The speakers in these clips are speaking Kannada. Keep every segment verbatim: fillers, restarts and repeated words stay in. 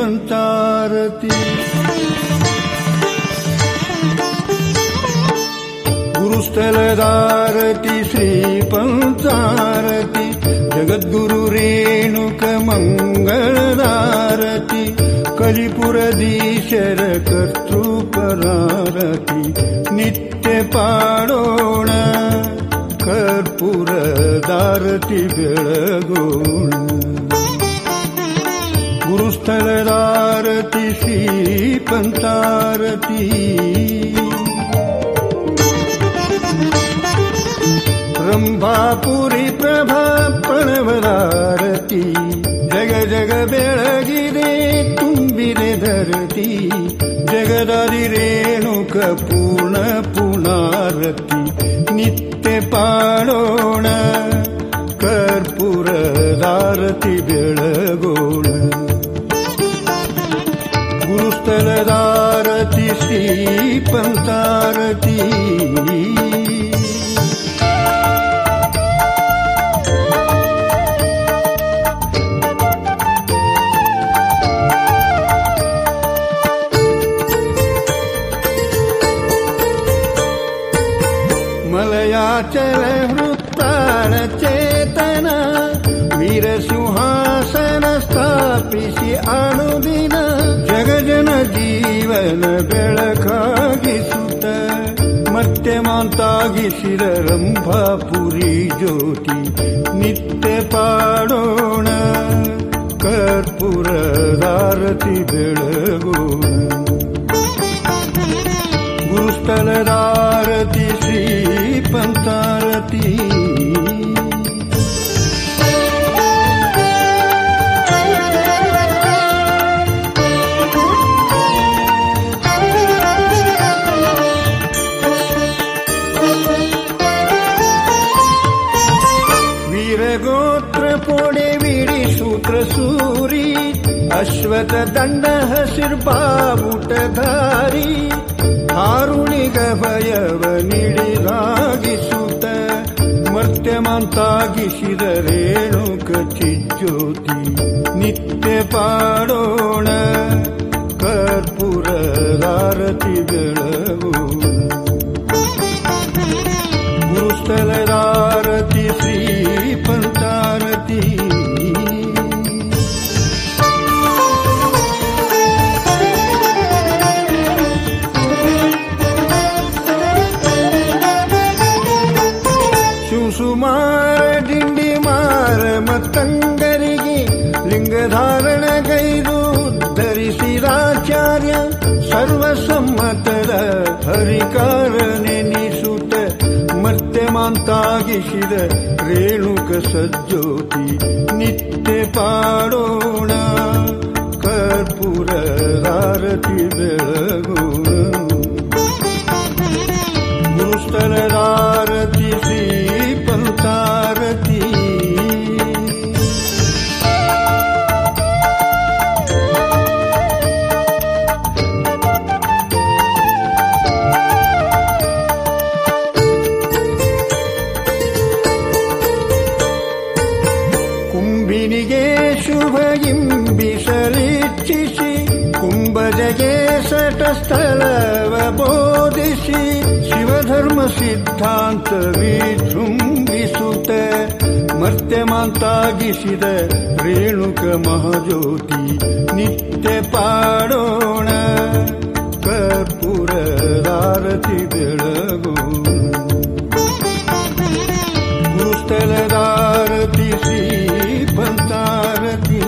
पंचारती गुरुस्थलदारती श्री पंचारती जगद्गुरु रेणुक मंगलदारती कलिपुरदीशर कर्तृपरारती नित्य पाडोण कर्पूरदारती बेळगोण गुरुस्थलदारती श्री पंचारती ರಂಭಾಪುರಿ ಪ್ರಭಾ ಪ್ರಣವದಾರತಿ ಜಗ ಜಗ ಬೆಳಗಿದೆ ತುಂಬಿದೆ ಧರತಿ ಜಗದಾದಿ ರೇಣುಕ ಪೂರ್ಣ ಪುನಾರತಿ ನಿತ್ಯ ಪಾಡೋಣ ಕರ್ಪೂರದಾರತಿ ಬೆಳಗೋಣ ಗುರುಸ್ಥಲದಾರತಿ ಶ್ರೀ ಪಂಚಾರತಿ मलयाचल हृत्प्राण चेतन वीर सिंहासन स्थापिಸಿ ಅನುದಿನ ಜಗಜನ ಜೀವನ ಬೆಳಕಾಗಿಸುತ್ತ ಮತ್ತೆ ಮಾಂತಾಗಿಸಿದ ರಂಭಾಪುರಿ ಜ್ಯೋತಿ ನಿತ್ಯ ಪಾಡೋಣ ಕರ್ಪೂರದಾರತಿ ಬೆಳಗೋಣ ಗುರುಸ್ಥಲದಾರತಿ ಶ್ರೀ पंचारती वीरगोत्र पोडे वीडी सूत्र सूरी अश्वथ दंड हसिर्बाವುಟಧಾರಿ ಹಾರುಣಿಗ ಭಯವ ನಿಡಿದಾಗಿಸುತ್ತ ಮರ್ತ್ಯಮಂತಾಗಿಸಿದ ರೇಣುಕ ಚಿಜ್ಯೋತಿ ನಿತ್ಯ ಪಾಡೋಣ ಕರ್ಪೂರದಾರತಿ ಬೆಳಗೋಣ ಗುರುಸ್ಥಲದಾರತಿ ಶ್ರೀ ಪಂಚಾರತಿ ಸುಮಾರ ದಿಂಡಿ ಮಾರ ಮತ್ತಂಗರಿಗೆ ಲಿಂಗಧಾರಣಗೈದು ಧರಿಸಿದಾಚಾರ್ಯ ಸರ್ವಸಮ್ಮತದ ಹರಿಕಾರನೆನಿಸುತ್ತ ಮರ್ತ್ಯಮಾಂತಾಗಿಸಿದ ರೇಣುಕ ಸಜ್ಜೋತಿ ನಿತ್ಯ ಪಾಡೋಣ ಕರ್ಪೂರದಾರತಿ ಬೆಳಗೋಣ ಗುರುಸ್ಥಲದಾರತಿ ಶ್ರೀ पंचारती ಕುಂಬಿನಿಗೆ ಶುಭ ಇಂಬಿಸಲಿಚ್ಛಿಸಿ ಕುಂಭಜಗೆ ಸಟಸ್ಥಳವ ಬೋಧಿಸಿ ಶಿವಧರ್ಮ ಸಿದ್ಧಾಂತ ವಿಜೃಂಭಿಸುತ್ತ ಮರ್ತ್ಯಮಾಂತಾಗಿಸಿದ ರೇಣುಕ ಮಹಾಜ್ಯೋತಿ ನಿತ್ಯ ಪಾಡೋಣ ಕರ್ಪೂರದಾರತಿ ಬೆಳಗೋಣ ಗುರುಸ್ಥಲದಾರತಿ ಶ್ರೀ पंचारती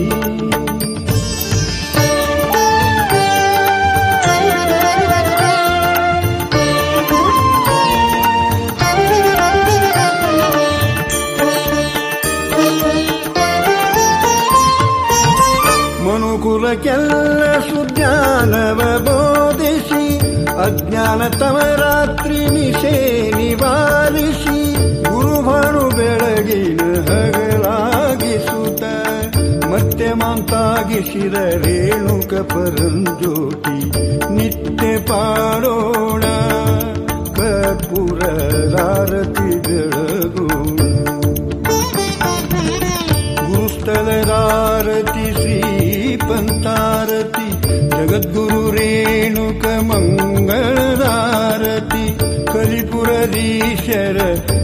ಮನುಕುಲಕ್ಕೆಲ್ಲ ಸುಜ್ಞಾನವ ಬೋಧಿಸಿ ಅಜ್ಞಾನ ತಮರಾತ್ರಿ ನಿಶೆ ನಿವಾರಿಸಿ ಗುರುಭಾನು ಬೆಳಗಿನ ಹಗಲಾಗಿಸುತ್ತ ಮರ್ತ್ಯಮಾಂತಾಗಿಸಿದ ರೇಣುಕ ಪರಂಜ್ಯೋತಿ ನಿತ್ಯ ಪಾಡೋಣ ಕರ್ಪೂರದಾರತಿ ಬೆಳಗೋಣ ಗುರುಸ್ಥಲದಾರತಿ ಶ್ರೀ पंचारती ಜಗದ್ಗುರು ರೇಣುಕ ಮಂಗಳಾರತಿ ಕಲಿಪುರದೀಶರ